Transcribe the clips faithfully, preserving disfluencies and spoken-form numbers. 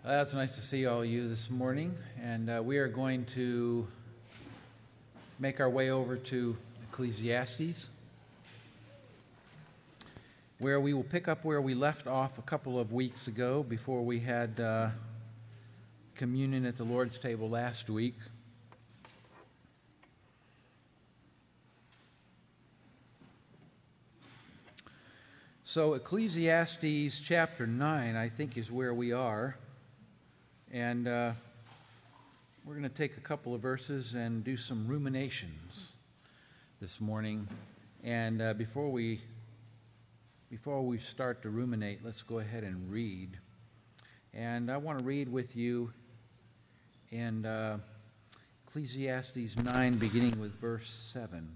Well, it's nice to see all of you this morning, and uh, we are going to make our way over to Ecclesiastes, where we will pick up where we left off a couple of weeks ago before we had uh, communion at the Lord's table last week. So Ecclesiastes chapter nine, I think, is where we are. And uh, we're going to take a couple of verses and do some ruminations this morning. And uh, before we before we start to ruminate, let's go ahead and read. And I want to read with you in uh, Ecclesiastes nine, beginning with verse seven.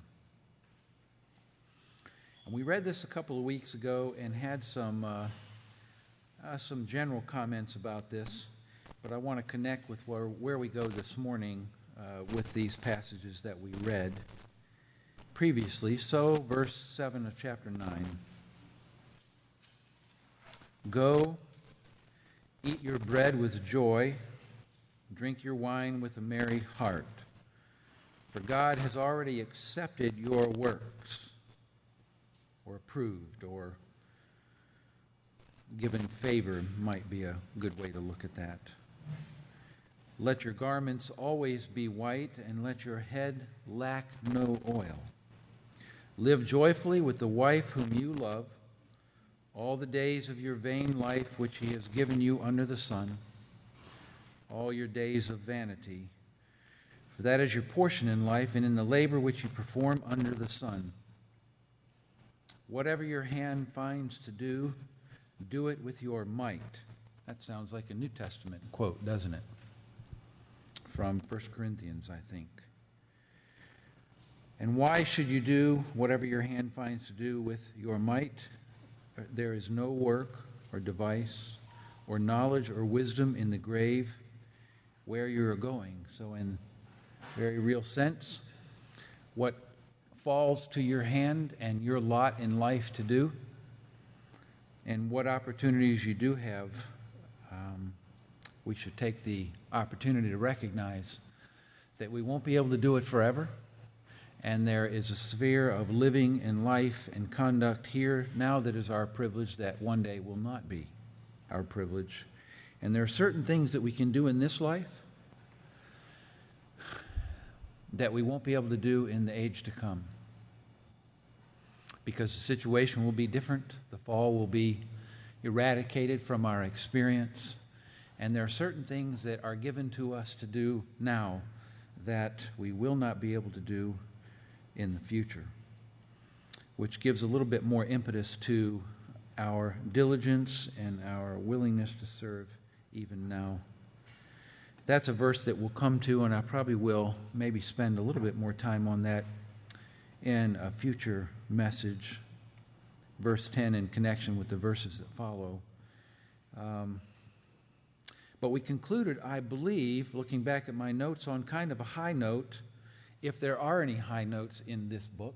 And we read this a couple of weeks ago and had some uh, uh, some general comments about this. But I want to connect with where, where we go this morning uh, with these passages that we read previously. So, verse seven of chapter nine. Go, eat your bread with joy, drink your wine with a merry heart, for God has already accepted your works, or approved, or given favor might be a good way to look at that. Let your garments always be white, and let your head lack no oil. Live joyfully with the wife whom you love, all the days of your vain life which he has given you under the sun, all your days of vanity. For that is your portion in life, and in the labor which you perform under the sun. Whatever your hand finds to do, do it with your might. That sounds like a New Testament quote, doesn't it? From First Corinthians, I think. And why should you do whatever your hand finds to do with your might? There is no work or device or knowledge or wisdom in the grave where you are going. So in very real sense, what falls to your hand and your lot in life to do, and what opportunities you do have, um, we should take the opportunity to recognize that we won't be able to do it forever, and there is a sphere of living and life and conduct here now that is our privilege that one day will not be our privilege. And there are certain things that we can do in this life that we won't be able to do in the age to come, because the situation will be different. The fall will be eradicated from our experience. And there are certain things that are given to us to do now that we will not be able to do in the future, which gives a little bit more impetus to our diligence and our willingness to serve even now. That's a verse that we'll come to, and I probably will maybe spend a little bit more time on that in a future message. Verse ten in connection with the verses that follow. Um, But we concluded, I believe, looking back at my notes, on kind of a high note, if there are any high notes in this book.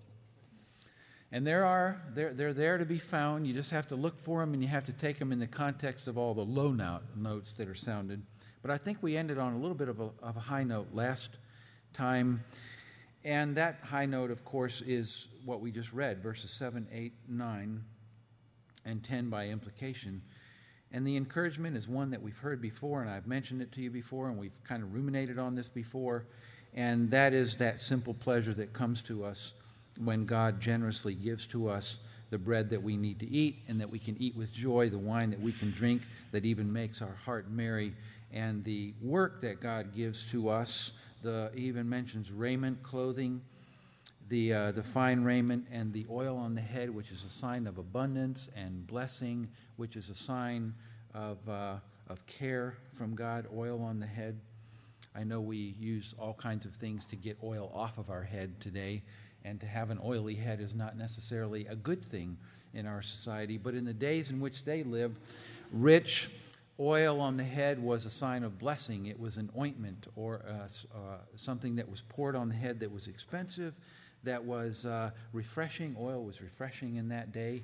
And there are, they're, they're there to be found. You just have to look for them, and you have to take them in the context of all the low note notes that are sounded. But I think we ended on a little bit of a, of a high note last time. And that high note, of course, is what we just read, verses seven, eight, nine, and ten by implication. And the encouragement is one that we've heard before, and I've mentioned it to you before, and we've kind of ruminated on this before, and that is that simple pleasure that comes to us when God generously gives to us the bread that we need to eat, and that we can eat with joy, the wine that we can drink that even makes our heart merry, and the work that God gives to us. The he even mentions raiment, clothing, the uh, the fine raiment, and the oil on the head, which is a sign of abundance, and blessing, which is a sign of uh, of care from God. Oil on the head. I know we use all kinds of things to get oil off of our head today, and to have an oily head is not necessarily a good thing in our society. But in the days in which they lived, rich oil on the head was a sign of blessing. It was an ointment, or uh, uh, something that was poured on the head that was expensive, that was uh, refreshing. Oil was refreshing in that day.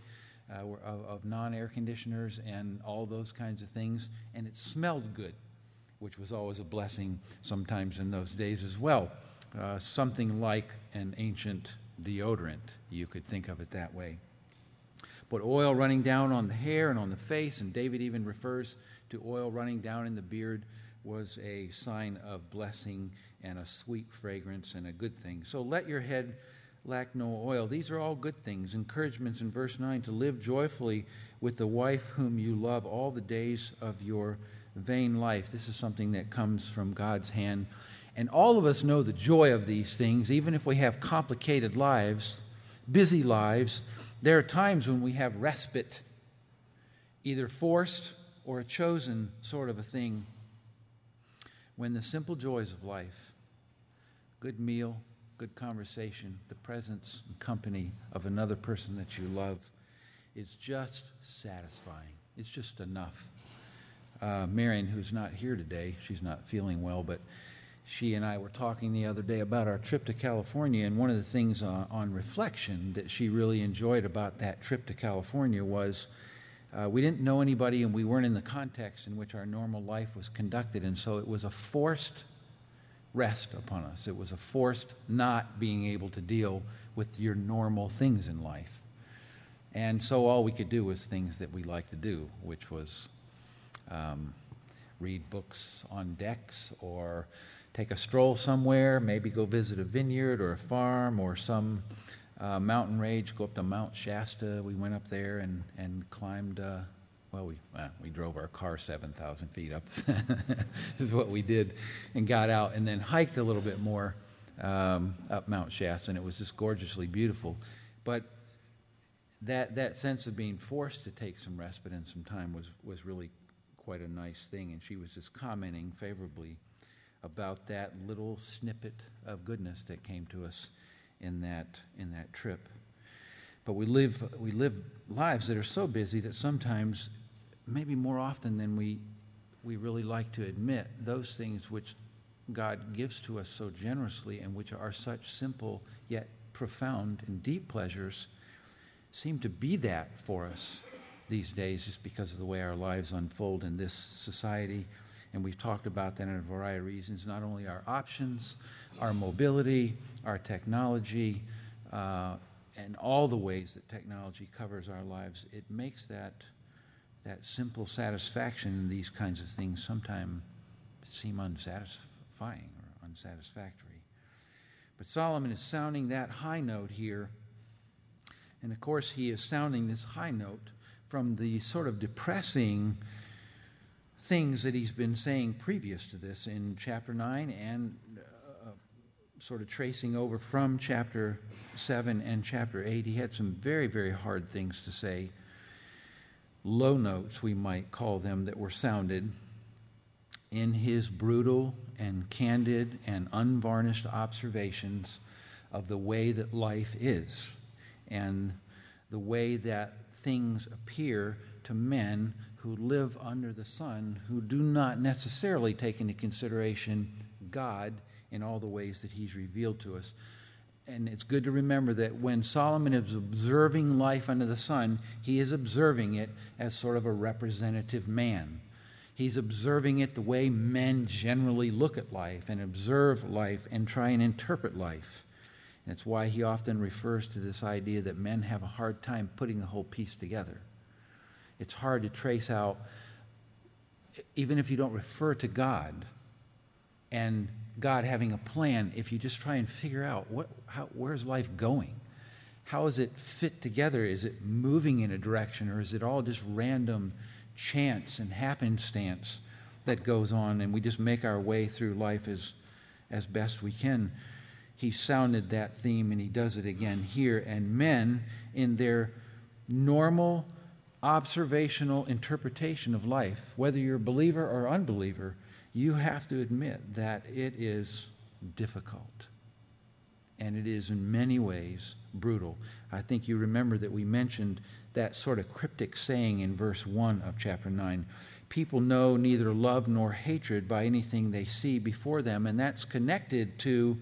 uh, of, of non-air conditioners and all those kinds of things, and it smelled good, which was always a blessing sometimes in those days as well. Uh, something like an ancient deodorant, you could think of it that way. But oil running down on the hair and on the face, and David even refers to oil running down in the beard, was a sign of blessing and a sweet fragrance and a good thing. So let your head lack no oil. These are all good things. Encouragements in verse nine to live joyfully with the wife whom you love all the days of your vain life. This is something that comes from God's hand. And all of us know the joy of these things, even if we have complicated lives, busy lives. There are times when we have respite, either forced or a chosen sort of a thing, when the simple joys of life, good meal, good conversation, the presence and company of another person that you love, is just satisfying. It's just enough. Uh, Marion, who's not here today, she's not feeling well, but she and I were talking the other day about our trip to California, and one of the things uh, on reflection that she really enjoyed about that trip to California was uh, we didn't know anybody, and we weren't in the context in which our normal life was conducted, and so it was a forced rest upon us. It was a forced not being able to deal with your normal things in life. And so all we could do was things that we like to do, which was um, read books on decks, or take a stroll somewhere, maybe go visit a vineyard or a farm or some uh, mountain range, go up to Mount Shasta. We went up there and, and climbed, uh, well, we uh, we drove our car seven thousand feet up, is what we did, and got out and then hiked a little bit more um, up Mount Shasta, and it was just gorgeously beautiful. But that that sense of being forced to take some respite and some time was, was really quite a nice thing, and she was just commenting favorably about that little snippet of goodness that came to us in that in that trip. But we live we live lives that are so busy that sometimes, maybe more often than we we really like to admit, those things which God gives to us so generously and which are such simple yet profound and deep pleasures seem to be that for us these days, just because of the way our lives unfold in this society. And we've talked about that in a variety of reasons, not only our options, our mobility, our technology, uh, and all the ways that technology covers our lives. It makes that, that simple satisfaction in these kinds of things sometimes seem unsatisfying or unsatisfactory. But Solomon is sounding that high note here. And of course, he is sounding this high note from the sort of depressing things that he's been saying previous to this in chapter nine, and uh, sort of tracing over from chapter seven and chapter eight. He had some very, very hard things to say, low notes we might call them, that were sounded in his brutal and candid and unvarnished observations of the way that life is and the way that things appear to men who live under the sun, who do not necessarily take into consideration God in all the ways that he's revealed to us. And it's good to remember that when Solomon is observing life under the sun, he is observing it as sort of a representative man. He's observing it the way men generally look at life and observe life and try and interpret life. And it's why he often refers to this idea that men have a hard time putting the whole piece together. It's hard to trace out, even if you don't refer to God and God having a plan, if you just try and figure out what, how, where's life going? How is it fit together? Is it moving in a direction, or is it all just random chance and happenstance that goes on, and we just make our way through life as, as best we can? He sounded that theme, and he does it again here. And men, in their normal observational interpretation of life, whether you're a believer or unbeliever, you have to admit that it is difficult. And it is in many ways brutal. I think you remember that we mentioned that sort of cryptic saying in verse one of chapter nine. People know neither love nor hatred by anything they see before them, and that's connected to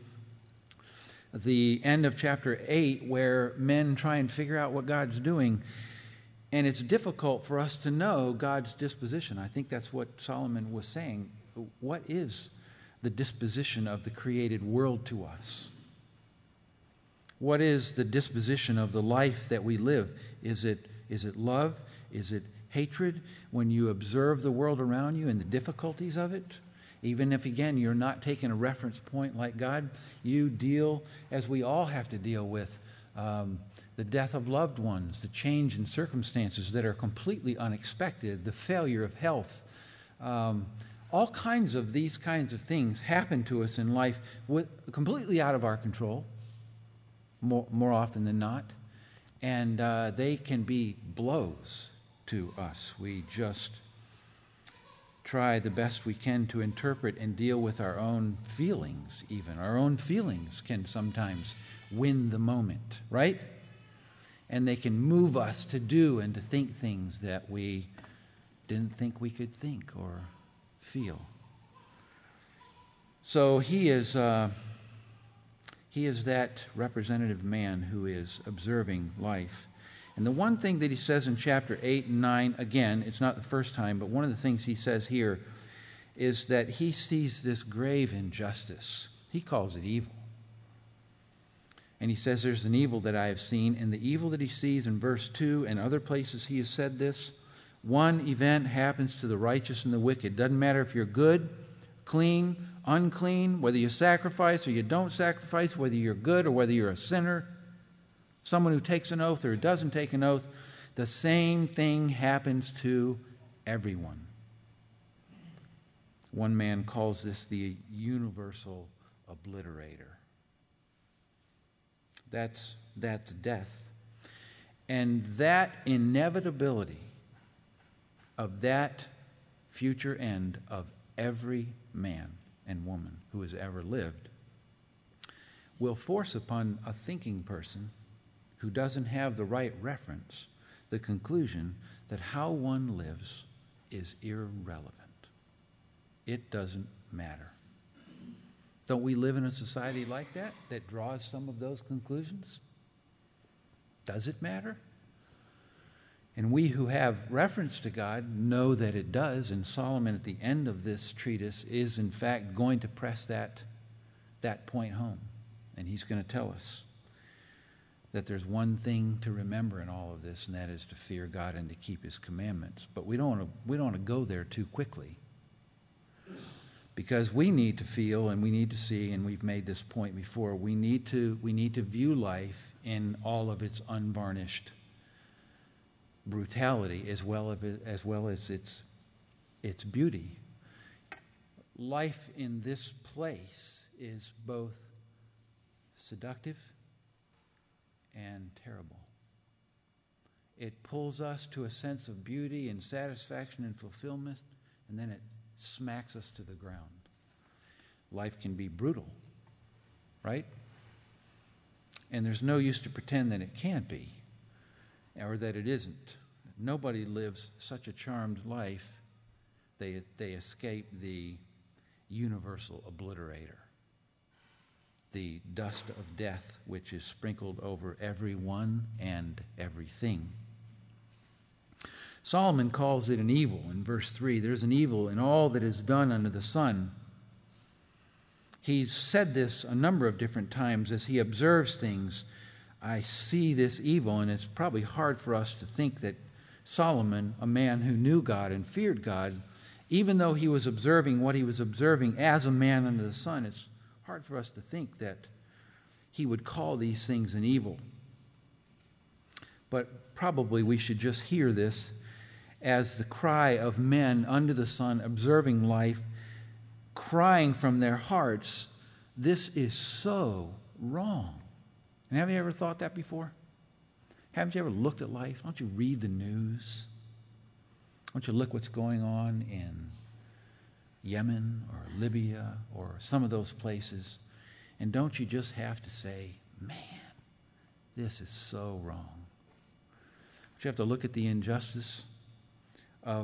the end of chapter eight, where men try and figure out what God's doing. And it's difficult for us to know God's disposition. I think that's what Solomon was saying. What is the disposition of the created world to us? What is the disposition of the life that we live? Is it, is it love? Is it hatred? When you observe the world around you and the difficulties of it, even if, again, you're not taking a reference point like God, you deal, as we all have to deal with, um, the death of loved ones, the change in circumstances that are completely unexpected, the failure of health. Um, all kinds of these kinds of things happen to us in life with, completely out of our control, more, more often than not. And uh, they can be blows to us. We just try the best we can to interpret and deal with our own feelings even. Our own feelings can sometimes win the moment, right? And they can move us to do and to think things that we didn't think we could think or feel. So he is, uh, he is that representative man who is observing life. And the one thing that he says in chapter eight and nine, again, it's not the first time, but one of the things he says here is that he sees this grave injustice. He calls it evil. And he says there's an evil that I have seen, and the evil that he sees in verse two and other places he has said this, one event happens to the righteous and the wicked. Doesn't matter if you're good, clean, unclean, whether you sacrifice or you don't sacrifice, whether you're good or whether you're a sinner, someone who takes an oath or doesn't take an oath, the same thing happens to everyone. One man calls this the universal obliterator. That's, that's death. And that inevitability of that future end of every man and woman who has ever lived will force upon a thinking person who doesn't have the right reference the conclusion that how one lives is irrelevant. It doesn't matter. Don't we live in a society like that, that draws some of those conclusions? Does it matter? And we who have reference to God know that it does, and Solomon at the end of this treatise is in fact going to press that, that point home. And he's going to tell us that there's one thing to remember in all of this, and that is to fear God and to keep his commandments. But we don't want to, we don't want to go there too quickly. Because we need to feel and we need to see, and we've made this point before, we need to, we need to view life in all of its unvarnished brutality as well as, as, well as its, its beauty. Life in this place is both seductive and terrible. It pulls us to a sense of beauty and satisfaction and fulfillment, and then it smacks us to the ground. Life can be brutal, right? And there's no use to pretend that it can't be or that it isn't. Nobody lives such a charmed life they, they escape the universal obliterator, the dust of death which is sprinkled over everyone and everything. Solomon calls it an evil in verse three. There's an evil in all that is done under the sun. He's said this a number of different times as he observes things. I see this evil, and it's probably hard for us to think that Solomon, a man who knew God and feared God, even though he was observing what he was observing as a man under the sun, it's hard for us to think that he would call these things an evil. But probably we should just hear this as the cry of men under the sun observing life, crying from their hearts, this is so wrong. And have you ever thought that before? Haven't you ever looked at life? Don't you read the news? Don't you look what's going on in Yemen or Libya or some of those places? And don't you just have to say, man, this is so wrong. Don't you have to look at the injustice of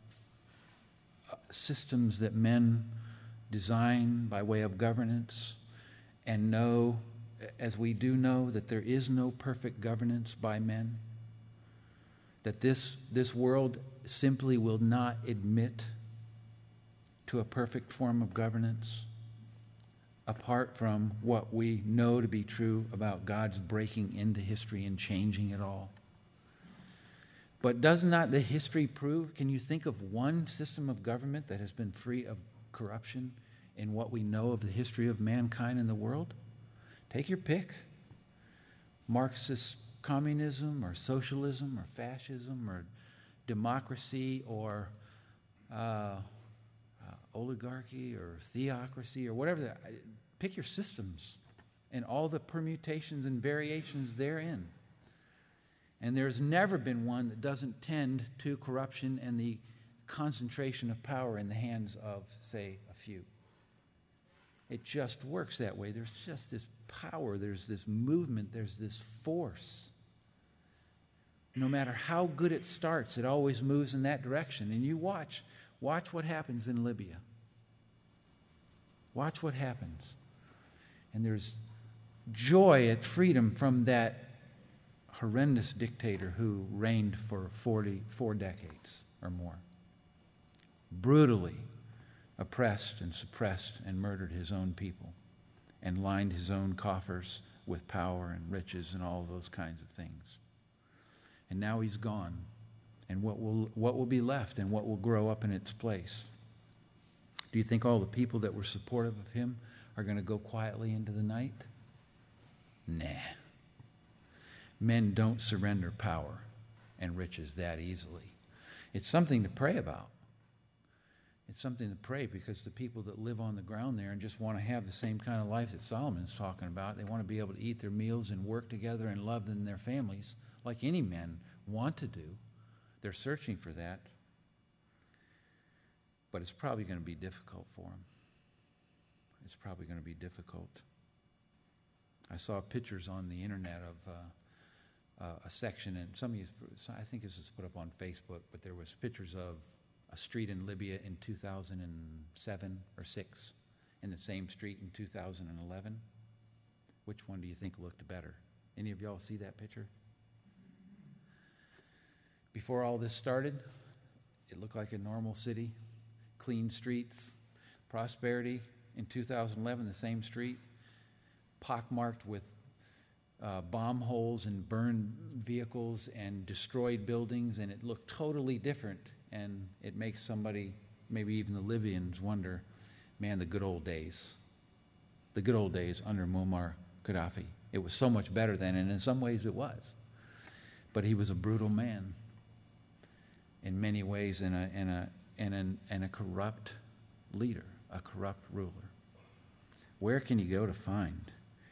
systems that men design by way of governance and know, as we do know, that there is no perfect governance by men? that this, this world simply will not admit to a perfect form of governance apart from what we know to be true about God's breaking into history and changing it all. But does not the history prove, can you think of one system of government that has been free of corruption in what we know of the history of mankind in the world? Take your pick. Marxist communism or socialism or fascism or democracy or uh, uh, oligarchy or theocracy or whatever. That, pick your systems and all the permutations and variations therein. And there's never been one that doesn't tend to corruption and the concentration of power in the hands of, say, a few. It just works that way. There's just this power, there's this movement, there's this force. No matter how good it starts, it always moves in that direction. And you watch, watch what happens in Libya. Watch what happens. And there's joy at freedom from that horrendous dictator who reigned for forty-four decades or more. Brutally oppressed and suppressed and murdered his own people and lined his own coffers with power and riches and all those kinds of things. And now he's gone. And what will, what will be left and what will grow up in its place? Do you think all the people that were supportive of him are going to go quietly into the night? Nah. Men don't surrender power and riches that easily. It's something to pray about. It's something to pray because the people that live on the ground there and just want to have the same kind of life that Solomon's talking about, they want to be able to eat their meals and work together and love in their families like any men want to do. They're searching for that. But it's probably going to be difficult for them. It's probably going to be difficult. I saw pictures on the internet of uh, uh, a section, and some of you, I think this was put up on Facebook, but there was pictures of a street in Libya in two thousand seven or six, and the same street in two thousand eleven. Which one do you think looked better? Any of y'all see that picture? Before all this started, it looked like a normal city, clean streets, prosperity. In two thousand eleven, the same street, pockmarked with uh, bomb holes and burned vehicles and destroyed buildings, and it looked totally different. And it makes somebody, maybe even the Libyans, wonder, man, the good old days. The good old days under Muammar Gaddafi. It was so much better then, and in some ways it was. But he was a brutal man in many ways, and a, and a, and an, and a corrupt leader, a corrupt ruler. Where can you go to find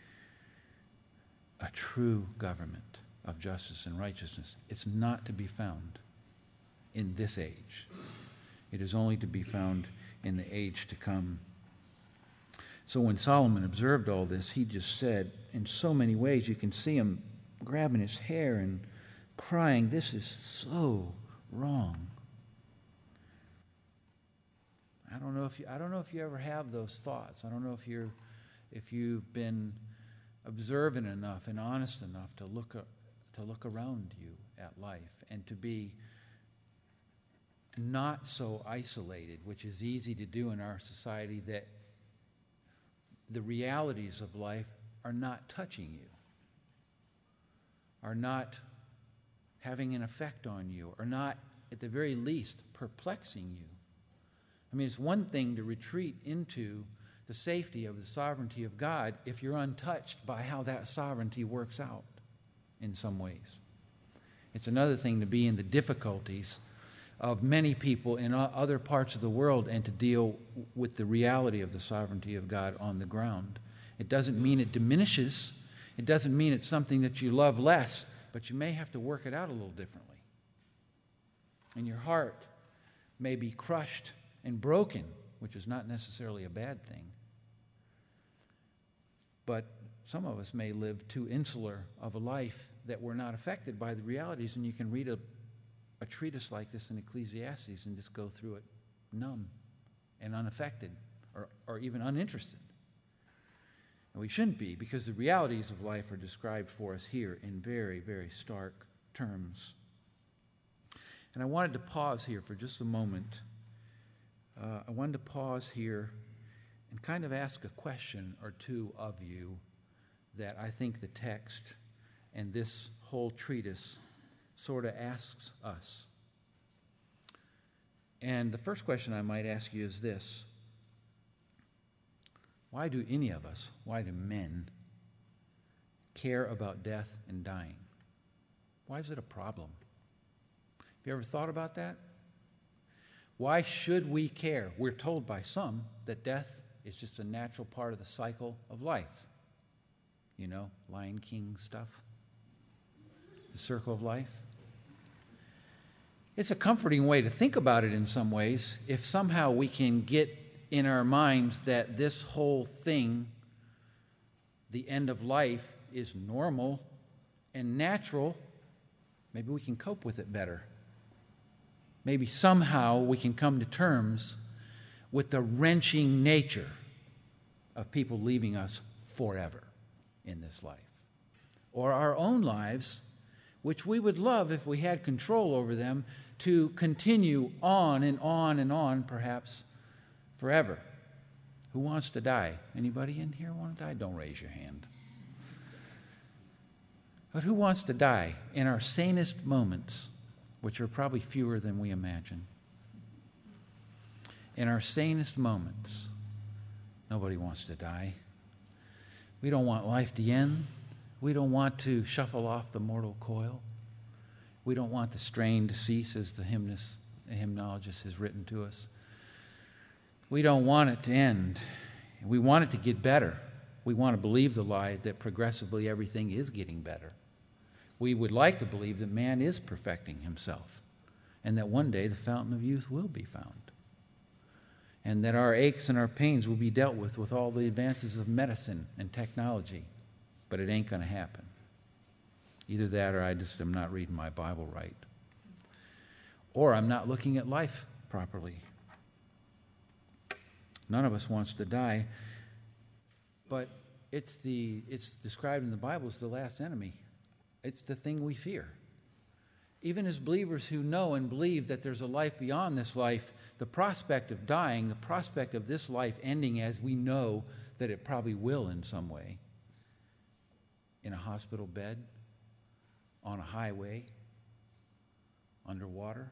a true government of justice and righteousness? It's not to be found in this age. It is only to be found in the age to come. So when Solomon observed all this, he just said, in so many ways, you can see him grabbing his hair and crying, this is so wrong. I don't know if you, I don't know if you ever have those thoughts. I don't know if you're, if you've been observant enough and honest enough to look, to look around you at life and to be not so isolated, which is easy to do in our society, that the realities of life are not touching you, are not having an effect on you, are not, at the very least, perplexing you. I mean, it's one thing to retreat into the safety of the sovereignty of God if you're untouched by how that sovereignty works out in some ways. It's another thing to be in the difficulties of many people in other parts of the world and to deal with the reality of the sovereignty of God on the ground. It doesn't mean it diminishes. It doesn't mean it's something that you love less, but you may have to work it out a little differently. And your heart may be crushed and broken, which is not necessarily a bad thing. But some of us may live too insular of a life that we're not affected by the realities, and you can read a a treatise like this in Ecclesiastes and just go through it numb and unaffected or, or even uninterested. And we shouldn't be, because the realities of life are described for us here in very, very stark terms. And I wanted to pause here for just a moment. Uh, I wanted to pause here and kind of ask a question or two of you that I think the text and this whole treatise sort of asks us. And the first question I might ask you is this: why do any of us, why do men, care about death and dying? Why is it a problem? Have you ever thought about that? Why should we care? We're told by some that death is just a natural part of the cycle of life. You know, Lion King stuff. The circle of life. It's a comforting way to think about it in some ways, if somehow we can get in our minds that this whole thing, the end of life, is normal and natural. Maybe we can cope with it better. Maybe somehow we can come to terms with the wrenching nature of people leaving us forever in this life. Or our own lives, which we would love if we had control over them, to continue on and on and on, perhaps forever. Who wants to die? Anybody in here want to die? Don't raise your hand. But who wants to die in our sanest moments, which are probably fewer than we imagine? In our sanest moments, nobody wants to die. We don't want life to end. We don't want to shuffle off the mortal coil. We don't want the strain to cease, as the hymnist, the hymnologist has written to us. We don't want it to end. We want it to get better. We want to believe the lie that progressively everything is getting better. We would like to believe that man is perfecting himself, and that one day the fountain of youth will be found, and that our aches and our pains will be dealt with with all the advances of medicine and technology. But it ain't going to happen. Either that, or I just am not reading my Bible right, or I'm not looking at life properly. None of us wants to die, but it's the it's described in the Bible as the last enemy. It's the thing we fear. Even as believers who know and believe that there's a life beyond this life, the prospect of dying, the prospect of this life ending as we know that it probably will in some way, in a hospital bed, on a highway, underwater,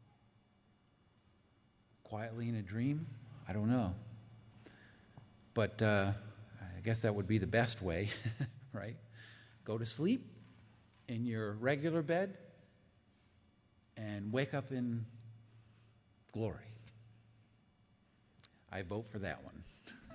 quietly in a dream, I don't know. But uh, I guess that would be the best way, right? Go to sleep in your regular bed and wake up in glory. I vote for that one.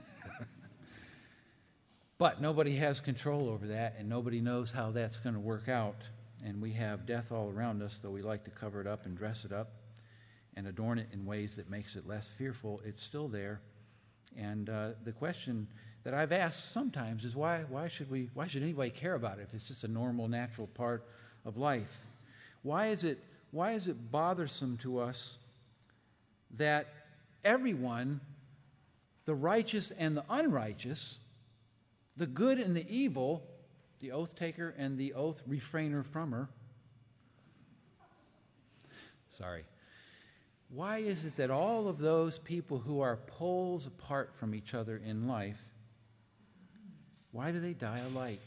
But nobody has control over that, and nobody knows how that's going to work out. And we have death all around us, though we like to cover it up and dress it up and adorn it in ways that makes it less fearful. It's still there. And uh, the question that I've asked sometimes is why why should we why should anybody care about it if it's just a normal, natural part of life? Why is it why is it bothersome to us that everyone, the righteous and the unrighteous, the good and the evil, the oath taker and the oath refrainer from her, sorry, why is it that all of those people who are poles apart from each other in life, why do they die alike?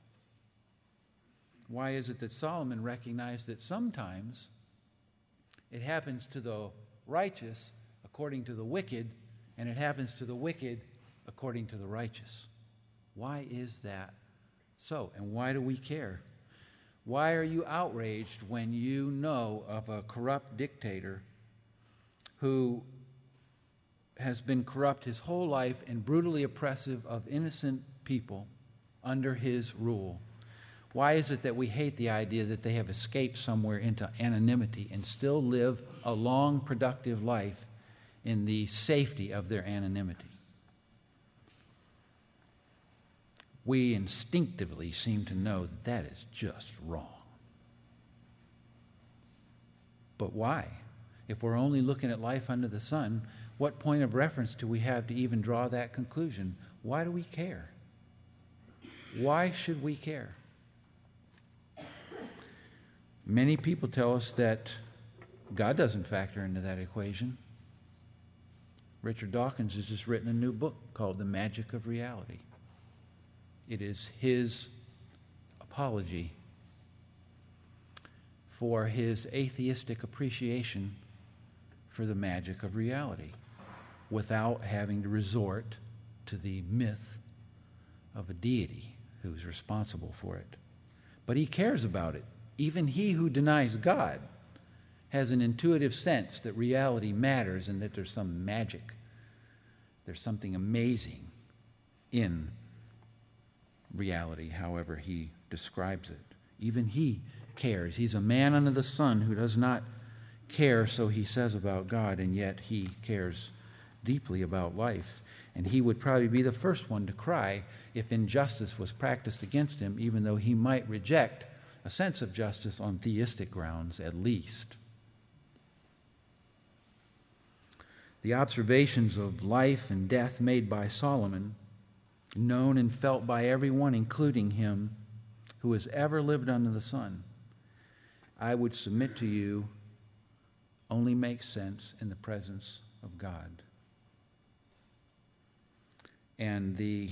Why is it that Solomon recognized that sometimes it happens to the righteous according to the wicked, and it happens to the wicked according to the righteous? Why is that so? And why do we care? Why are you outraged when you know of a corrupt dictator who has been corrupt his whole life and brutally oppressive of innocent people under his rule? Why is it that we hate the idea that they have escaped somewhere into anonymity and still live a long, productive life in the safety of their anonymity? We instinctively seem to know that that is just wrong. But why? If we're only looking at life under the sun, what point of reference do we have to even draw that conclusion? Why do we care? Why should we care? Many people tell us that God doesn't factor into that equation. Richard Dawkins has just written a new book called The Magic of Reality. It is his apology for his atheistic appreciation for the magic of reality without having to resort to the myth of a deity who's responsible for it. But he cares about it. Even he who denies God has an intuitive sense that reality matters and that there's some magic, there's something amazing in reality, however he describes it. Even he cares. He's a man under the sun who does not care, so he says about God, and yet he cares deeply about life. And he would probably be the first one to cry if injustice was practiced against him, even though he might reject a sense of justice on theistic grounds at least. The observations of life and death made by Solomon, known and felt by everyone, including him who has ever lived under the sun, I would submit to you, only makes sense in the presence of God. And the,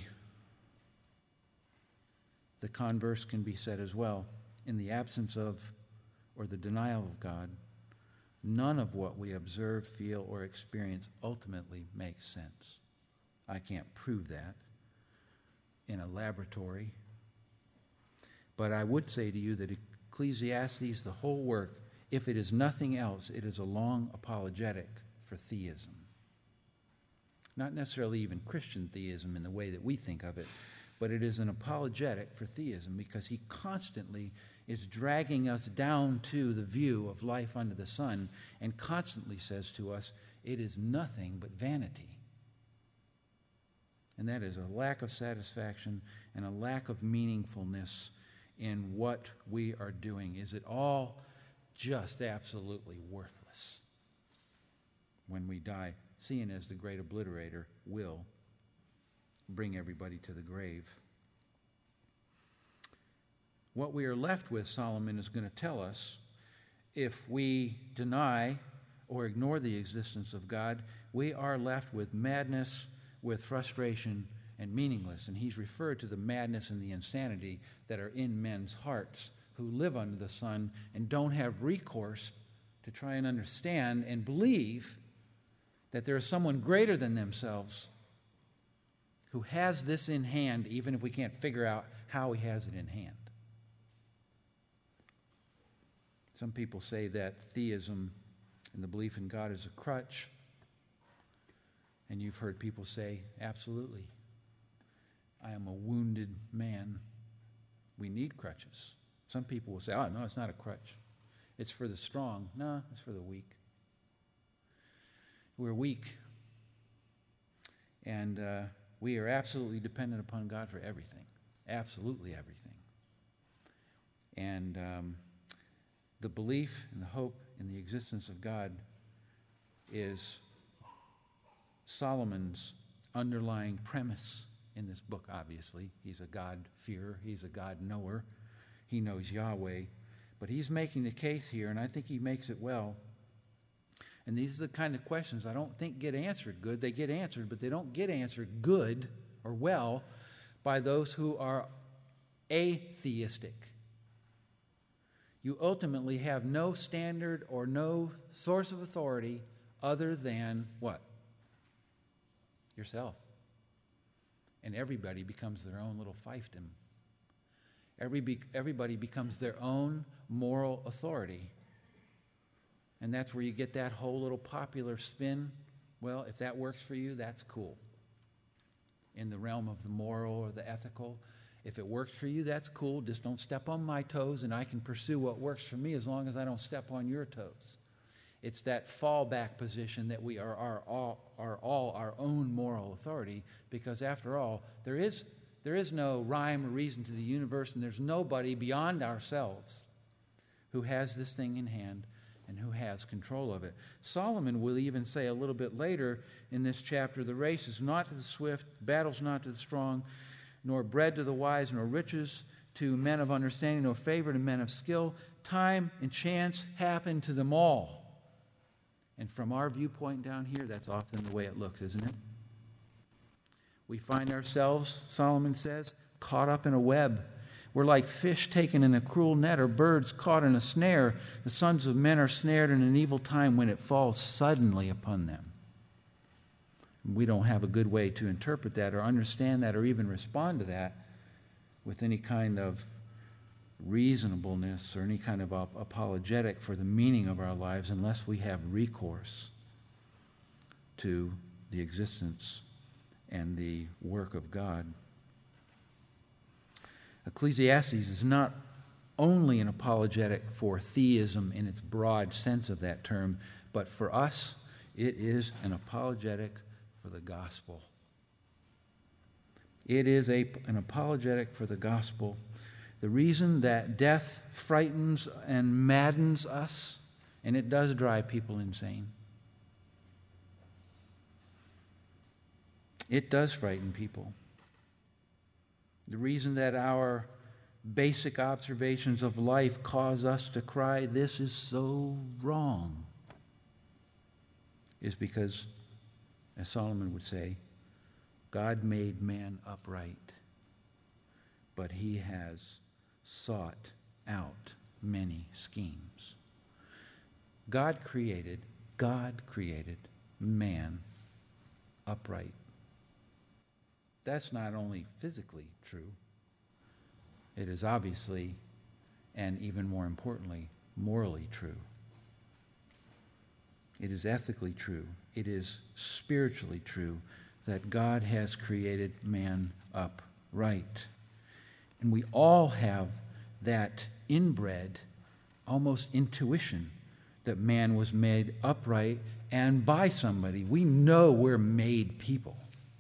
the converse can be said as well. In the absence of, or the denial of God, none of what we observe, feel, or experience ultimately makes sense. I can't prove that in a laboratory. But I would say to you that Ecclesiastes, the whole work, if it is nothing else, it is a long apologetic for theism. Not necessarily even Christian theism in the way that we think of it, but it is an apologetic for theism because he constantly is dragging us down to the view of life under the sun and constantly says to us, it is nothing but vanity. And that is a lack of satisfaction and a lack of meaningfulness in what we are doing. Is it all just absolutely worthless when we die, seeing as the great obliterator will bring everybody to the grave? What we are left with, Solomon is going to tell us, if we deny or ignore the existence of God, we are left with madness, with frustration, and meaningless. And he's referred to the madness and the insanity that are in men's hearts who live under the sun and don't have recourse to try and understand and believe that there is someone greater than themselves who has this in hand, even if we can't figure out how he has it in hand. Some people say that theism and the belief in God is a crutch. And you've heard people say, absolutely. I am a wounded man. We need crutches. Some people will say, oh, no, it's not a crutch. It's for the strong. No, it's for the weak. We're weak. And uh, we are absolutely dependent upon God for everything. Absolutely everything. And um, the belief and the hope in the existence of God is Solomon's underlying premise in this book, obviously. He's a God-fearer. He's a God-knower. He knows Yahweh. But he's making the case here, and I think he makes it well. And these are the kind of questions I don't think get answered good. They get answered, but they don't get answered good or well by those who are atheistic. You ultimately have no standard or no source of authority other than what? Yourself. And everybody becomes their own little fiefdom. Every, everybody becomes their own moral authority. And that's where you get that whole little popular spin. Well, if that works for you, that's cool. In the realm of the moral or the ethical, if it works for you, that's cool. Just don't step on my toes, and I can pursue what works for me as long as I don't step on your toes. It's that fallback position that we are, are, all, are all our own moral authority, because after all, there is, there is no rhyme or reason to the universe, and there's nobody beyond ourselves who has this thing in hand and who has control of it. Solomon will even say a little bit later in this chapter, the race is not to the swift, battle's not to the strong, nor bread to the wise, nor riches to men of understanding, nor favor to men of skill. Time and chance happen to them all. And from our viewpoint down here, that's often the way it looks, isn't it? We find ourselves, Solomon says, caught up in a web. We're like fish taken in a cruel net or birds caught in a snare. The sons of men are snared in an evil time when it falls suddenly upon them. We don't have a good way to interpret that or understand that or even respond to that with any kind of reasonableness or any kind of apologetic for the meaning of our lives unless we have recourse to the existence and the work of God. Ecclesiastes is not only an apologetic for theism in its broad sense of that term, but for us, it is an apologetic for the gospel. It is a, an apologetic for the gospel. The reason that death frightens and maddens us, and it does drive people insane. It does frighten people. The reason that our basic observations of life cause us to cry, "This is so wrong," is because, as Solomon would say, God made man upright, but he has sought out many schemes. God created, God created man upright. That's not only physically true, it is obviously, and even more importantly, morally true. It is ethically true. It is spiritually true that God has created man upright. And we all have that inbred, almost intuition that man was made upright and by somebody. We know we're made people.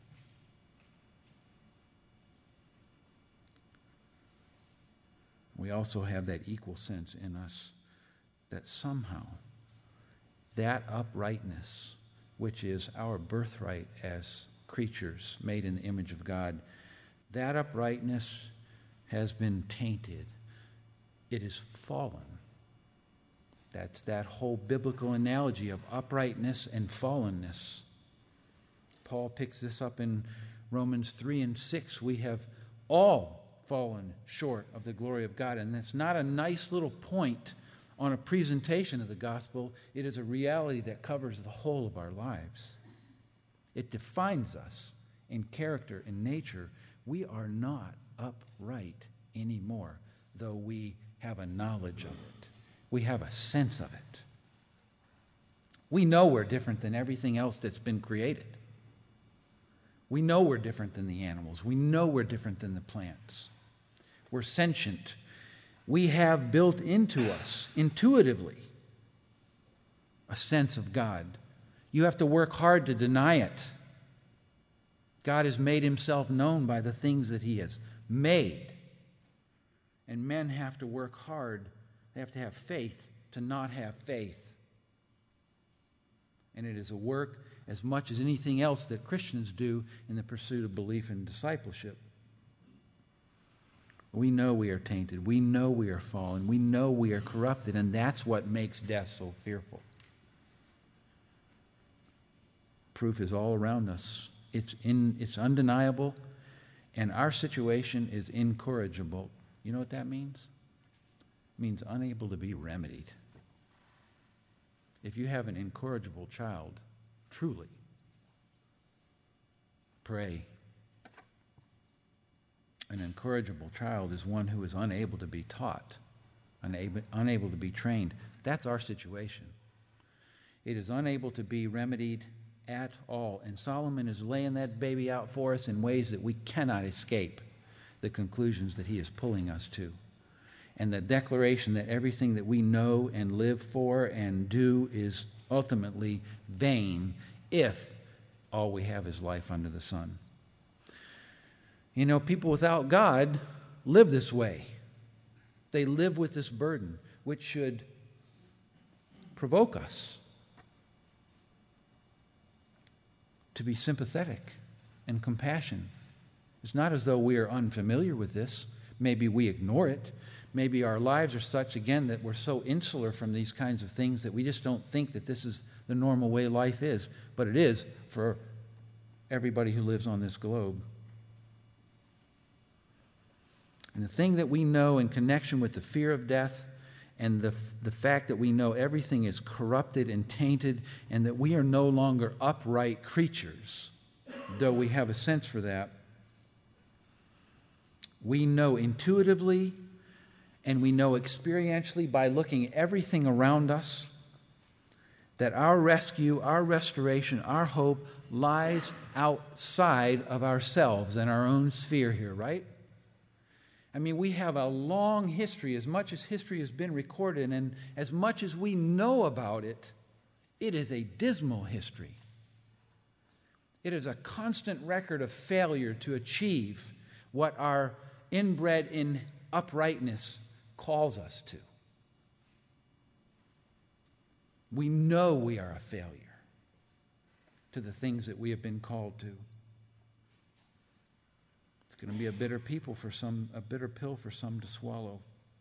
We also have that equal sense in us that somehow that uprightness, which is our birthright as creatures made in the image of God, that uprightness has been tainted. It is fallen. That's that whole biblical analogy of uprightness and fallenness. Paul picks this up in Romans three and six. We have all fallen short of the glory of God. And that's not a nice little point on a presentation of the gospel. It is a reality that covers the whole of our lives. It defines us in character and nature. We are not upright anymore, though we have a knowledge of it. We have a sense of it. We know we're different than everything else that's been created. We know we're different than the animals. We know we're different than the plants. We're sentient. We have built into us, intuitively, a sense of God. You have to work hard to deny it. God has made himself known by the things that he has made. And men have to work hard. They have to have faith to not have faith. And it is a work as much as anything else that Christians do in the pursuit of belief and discipleship. We know we are tainted. We know we are fallen. We know we are corrupted, and that's what makes death so fearful. Proof is all around us. It's in, it's undeniable, and our situation is incorrigible. You know what that means? It means unable to be remedied. If you have an incorrigible child, truly, pray. An incorrigible child is one who is unable to be taught, unable, unable to be trained. That's our situation. It is unable to be remedied at all. And Solomon is laying that baby out for us in ways that we cannot escape the conclusions that he is pulling us to. And the declaration that everything that we know and live for and do is ultimately vain if all we have is life under the sun. You know, people without God live this way. They live with this burden, which should provoke us to be sympathetic and compassionate. It's not as though we are unfamiliar with this. Maybe we ignore it. Maybe our lives are such, again, that we're so insular from these kinds of things that we just don't think that this is the normal way life is, but it is for everybody who lives on this globe. And the thing that we know in connection with the fear of death and the, the fact that we know everything is corrupted and tainted and that we are no longer upright creatures, though we have a sense for that, we know intuitively and we know experientially by looking at everything around us that our rescue, our restoration, our hope lies outside of ourselves and our own sphere here, right? I mean, we have a long history, as much as history has been recorded, and as much as we know about it, it is a dismal history. It is a constant record of failure to achieve what our inbred in uprightness calls us to. We know we are a failure to the things that we have been called to. It's going to be a bitter people for some, a bitter pill for some to swallow.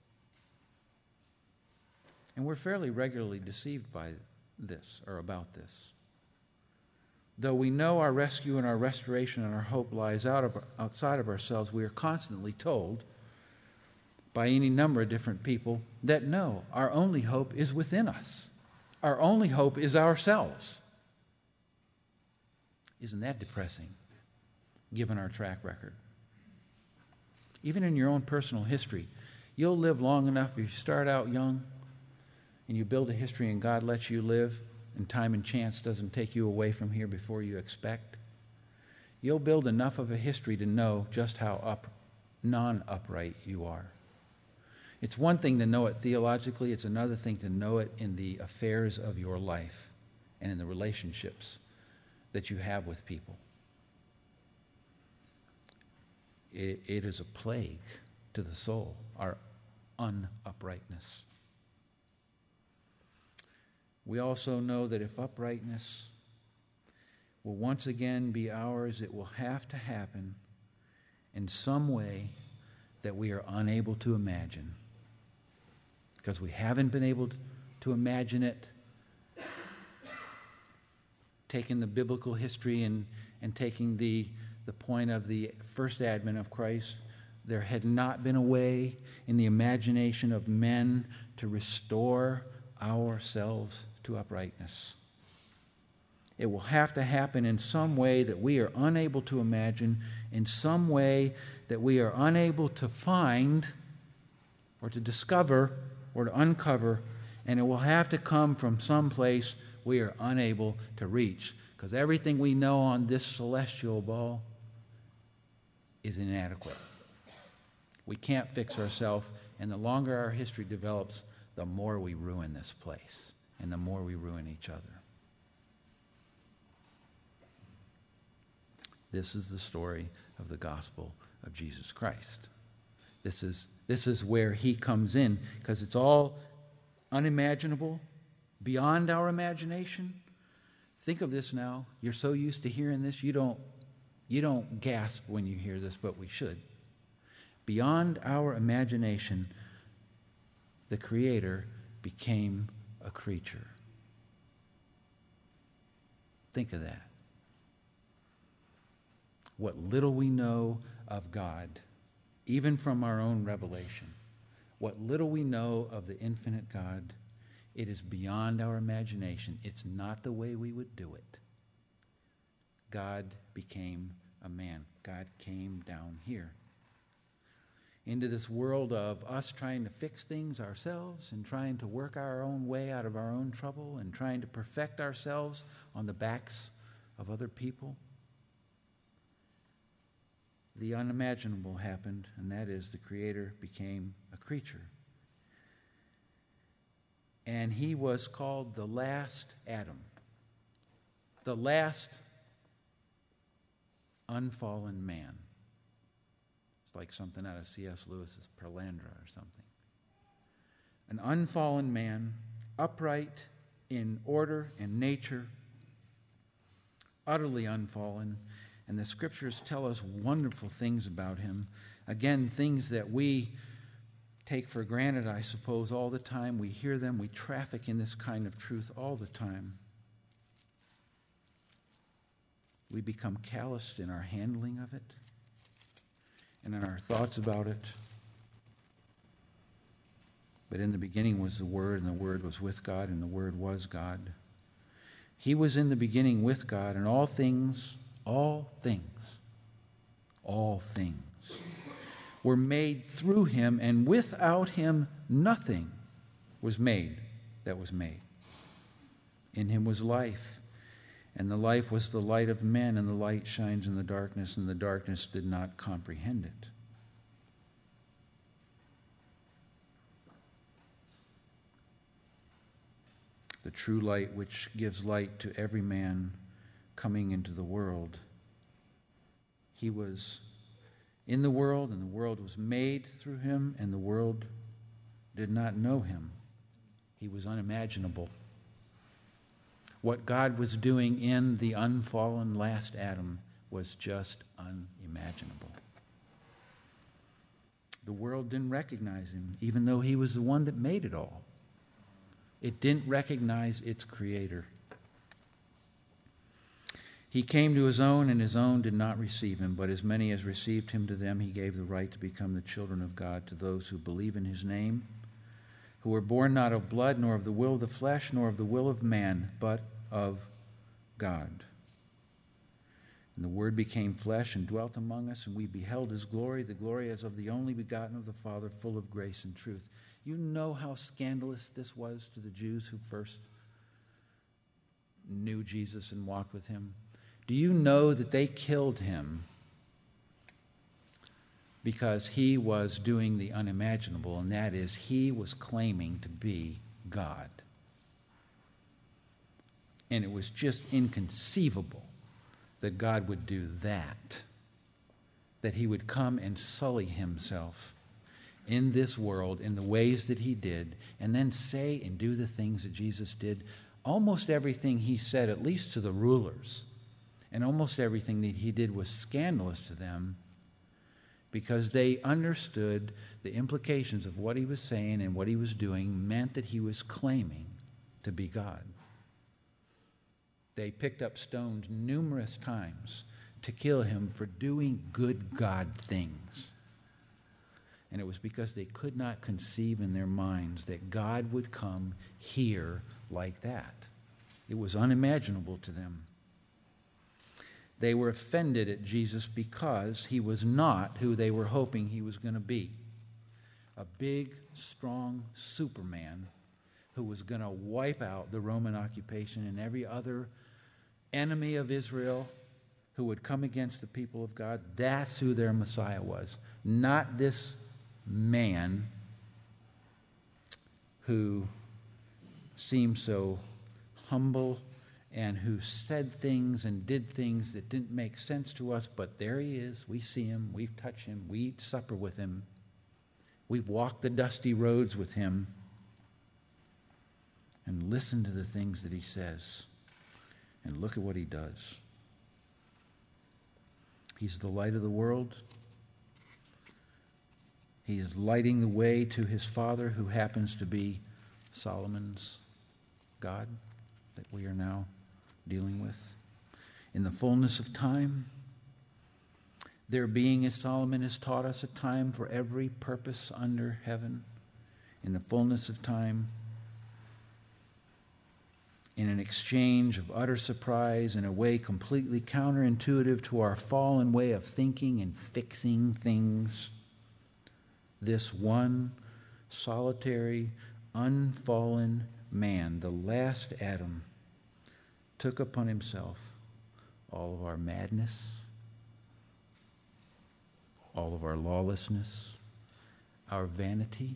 And we're fairly regularly deceived by this or about this. Though we know our rescue and our restoration and our hope lies out of, outside of ourselves, we are constantly told by any number of different people that no, our only hope is within us. Our only hope is ourselves. Isn't that depressing, given our track record? Even in your own personal history, you'll live long enough if you start out young and you build a history and God lets you live and time and chance doesn't take you away from here before you expect. You'll build enough of a history to know just how up, non-upright you are. It's one thing to know it theologically, it's another thing to know it in the affairs of your life and in the relationships that you have with people. It, it is a plague to the soul, our unuprightness. We also know that if uprightness will once again be ours, it will have to happen in some way that we are unable to imagine. Because we haven't been able to imagine it, taking the biblical history and, and taking the, the point of the first advent of Christ, there had not been a way in the imagination of men to restore ourselves to uprightness. It will have to happen in some way that we are unable to imagine, in some way that we are unable to find or to discover or to uncover, and it will have to come from some place we are unable to reach, because everything we know on this celestial ball is inadequate. We can't fix ourselves, and the longer our history develops, the more we ruin this place, and the more we ruin each other. This is the story of the gospel of Jesus Christ. This is, this is where he comes in, because it's all unimaginable, beyond our imagination. Think of this now. You're so used to hearing this, you don't, you don't gasp when you hear this, but we should. Beyond our imagination, the Creator became a creature. Think of that. What little we know of God, even from our own revelation, what little we know of the infinite God, it is beyond our imagination. It's not the way we would do it. God became a man. God came down here into this world of us trying to fix things ourselves and trying to work our own way out of our own trouble and trying to perfect ourselves on the backs of other people. The unimaginable happened, and that is the Creator became a creature. And he was called the last Adam, the last unfallen man. It's like something out of C S Lewis's Pelandra or something. An unfallen man, upright in order and nature, utterly unfallen. And the scriptures tell us wonderful things about him. Again, things that we take for granted, I suppose, all the time. We hear them. We traffic in this kind of truth all the time. we become calloused in our handling of it and in our thoughts about it. But in the beginning was the Word, and the Word was with God, and the Word was God. He was in the beginning with God, and all things, all things, all things were made through him, and without him nothing was made that was made. In him was life, and the life was the light of men, and the light shines in the darkness, and the darkness did not comprehend it. The true light which gives light to every man coming into the world. He was in the world, and the world was made through him, and the world did not know him. He was unimaginable. What God was doing in the unfallen last Adam was just unimaginable. The world didn't recognize him, even though he was the one that made it all. It didn't recognize its creator. He came to his own, and his own did not receive him. But as many as received him, to them he gave the right to become the children of God, to those who believe in his name, who were born not of blood, nor of the will of the flesh, nor of the will of man, but of God. And the Word became flesh and dwelt among us, and we beheld his glory, the glory as of the only begotten of the Father, full of grace and truth. You know how scandalous this was to the Jews who first knew Jesus and walked with him? Do you know that they killed him because he was doing the unimaginable, and that is, he was claiming to be God. And it was just inconceivable that God would do that, that he would come and sully himself in this world in the ways that he did, and then say and do the things that Jesus did. Almost everything he said, at least to the rulers, and almost everything that he did was scandalous to them, because they understood the implications of what he was saying and what he was doing meant that he was claiming to be God. They picked up stones numerous times to kill him for doing good God things. And it was because they could not conceive in their minds that God would come here like that. It was unimaginable to them. They were offended at Jesus because he was not who they were hoping he was going to be. A big, strong Superman who was going to wipe out the Roman occupation and every other enemy of Israel who would come against the people of God. That's who their Messiah was. Not this man who seemed so humble and who said things and did things that didn't make sense to us, but there he is. We see him. We've touched him. We eat supper with him. We've walked the dusty roads with him and listened to the things that he says. And look at what he does. He's the light of the world. He is lighting the way to his Father, who happens to be Solomon's God that we are now dealing with. In the fullness of time, there being, as Solomon has taught us, a time for every purpose under heaven. In the fullness of time, in an exchange of utter surprise, in a way completely counterintuitive to our fallen way of thinking and fixing things, this one solitary, unfallen man, the last Adam, took upon himself all of our madness, all of our lawlessness, our vanity,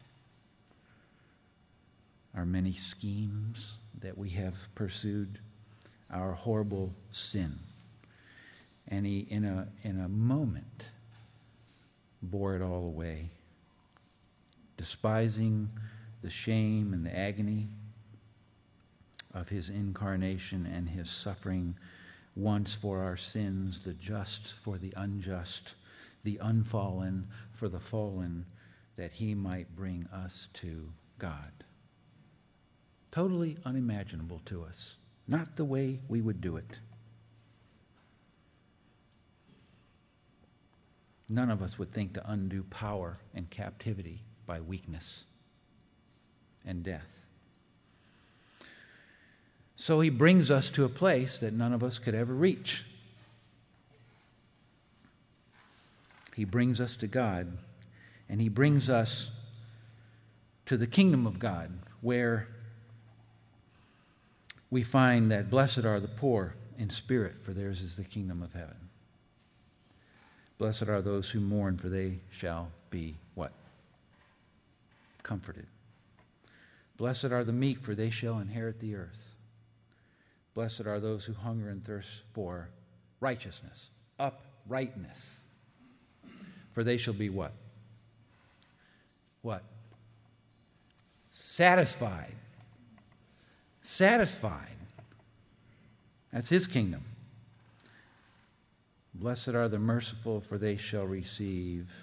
our many schemes that we have pursued, our horrible sin. And he, in a, in a moment, bore it all away, despising the shame and the agony of his incarnation and his suffering once for our sins, the just for the unjust, the unfallen for the fallen, that he might bring us to God. Totally unimaginable to us. Not the way we would do it. None of us would think to undo power and captivity by weakness and death. So he brings us to a place that none of us could ever reach. He brings us to God, and he brings us to the kingdom of God, where we find that blessed are the poor in spirit, for theirs is the kingdom of heaven. Blessed are those who mourn, for they shall be what? Comforted. Blessed are the meek, for they shall inherit the earth. Blessed are those who hunger and thirst for righteousness, uprightness, for they shall be what? What? Satisfied. Satisfied. That's his kingdom. Blessed are the merciful, for they shall receive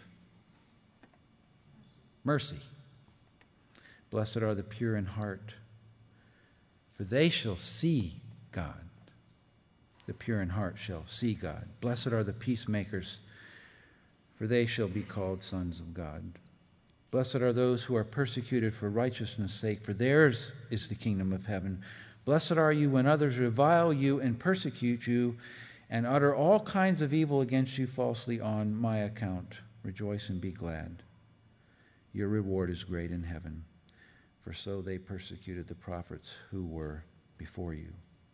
mercy. Blessed are the pure in heart, for they shall see God. The pure in heart shall see God. Blessed are the peacemakers, for they shall be called sons of God. Blessed are those who are persecuted for righteousness' sake, for theirs is the kingdom of heaven. Blessed are you when others revile you and persecute you and utter all kinds of evil against you falsely on my account. Rejoice and be glad. Your reward is great in heaven, for so they persecuted the prophets who were before you.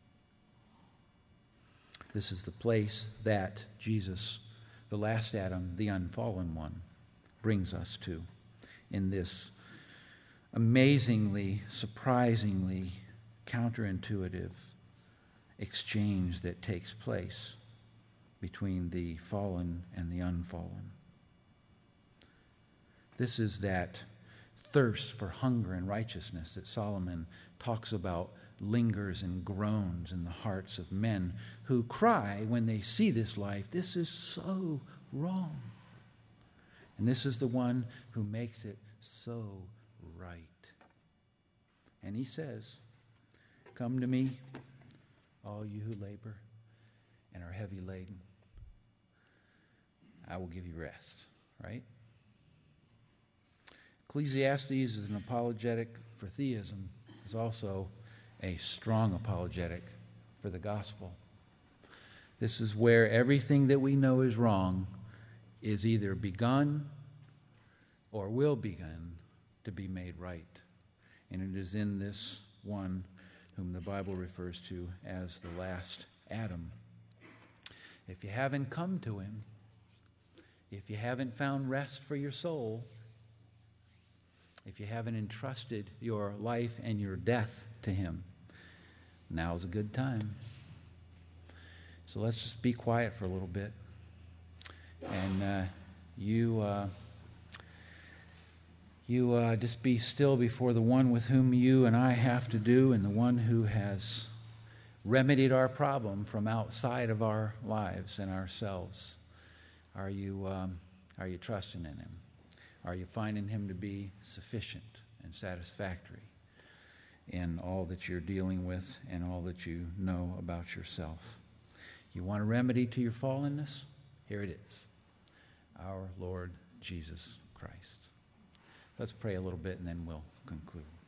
This is the place that Jesus, the last Adam, the unfallen one, brings us to in this amazingly, surprisingly counterintuitive exchange that takes place between the fallen and the unfallen. This is that thirst for hunger and righteousness that Solomon talks about lingers and groans in the hearts of men who cry when they see this life, this is so wrong. And this is the one who makes it so right. And he says, come to me, all you who labor and are heavy laden. I will give you rest, right? Ecclesiastes is an apologetic for theism. It's also a strong apologetic for the gospel. This is where everything that we know is wrong is either begun or will begin to be made right. And it is in this one whom the Bible refers to as the last Adam. If you haven't come to him, if you haven't found rest for your soul, if you haven't entrusted your life and your death to him, now's a good time. So let's just be quiet for a little bit. And uh, you uh, you uh, just be still before the one with whom you and I have to do, and the one who has remedied our problem from outside of our lives and ourselves. Are you um, are you trusting in him? Are you finding him to be sufficient and satisfactory in all that you're dealing with and all that you know about yourself? You want a remedy to your fallenness? Here it is. Our Lord Jesus Christ. Let's pray a little bit and then we'll conclude.